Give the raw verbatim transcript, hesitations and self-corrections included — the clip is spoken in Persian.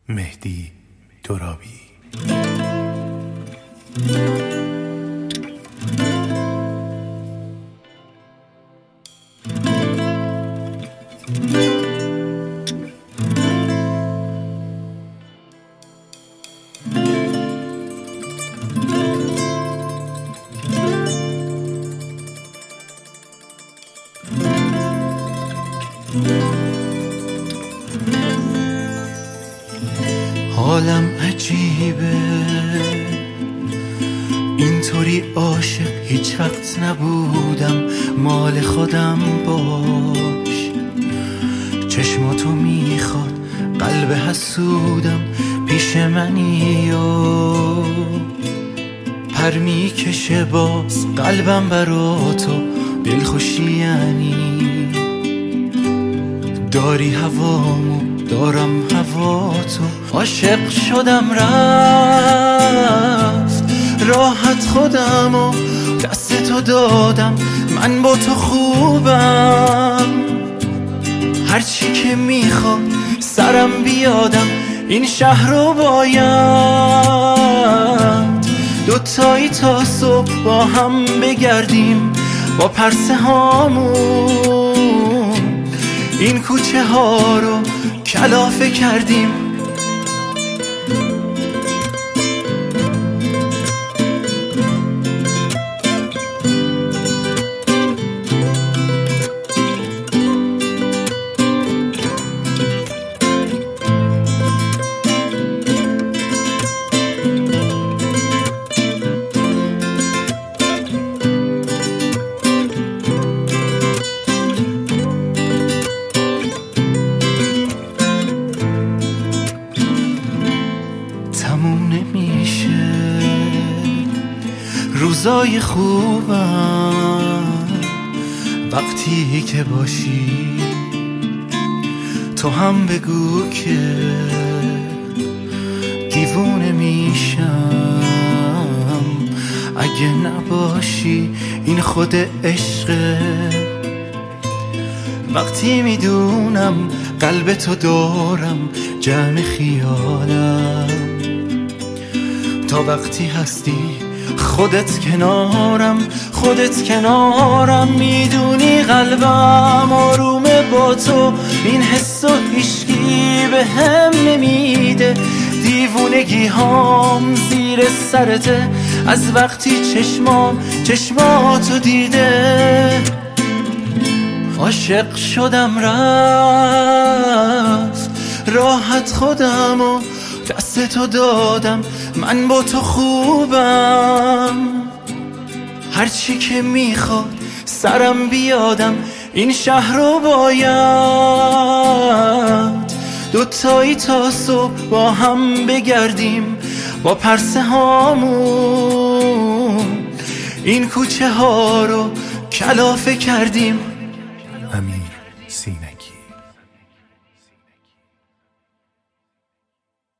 مهدی ترابی. حالم عجیبه، اینطوری عاشق هیچ وقت نبودم. مال خودم باش، چشماتو میخواد قلب حسودم. پیش منی و پر میکشه باز قلبم برا تو. دلخوشی یعنی داری هوامو، دارم هوا تو. عاشق شدم رفت راحت خودمو دست تو دادم. من با تو خوبم، هرچی که میخواد سرم بیادم. این شهر رو باید دوتایی تا صبح با هم بگردیم. با پرسه هامون این کوچه ها رو کلافه کردیم. تموم نمیشه روزای خوبم وقتی که باشی. تو هم بگو که دیوونه میشم اگه نباشی. این خود عشقه، وقتی میدونم قلب تو دارم جمع خیالم. تا وقتی هستی خودت کنارم، خودت کنارم. میدونی قلبم آرومه با تو، این حسو هیچکی به هم نمیده. دیوونگی هام زیر سرته از وقتی چشمام چشماتو دیده. عاشق شدم رفت راحت خودمو دست تو دادم. من با تو خوبم، هرچی که میخواد سرم بیادم. این شهر رو باید دوتایی تا صبح با هم بگردیم. با پرسه هامون این کوچه ها رو کلافه کردیم. امیر سینگی.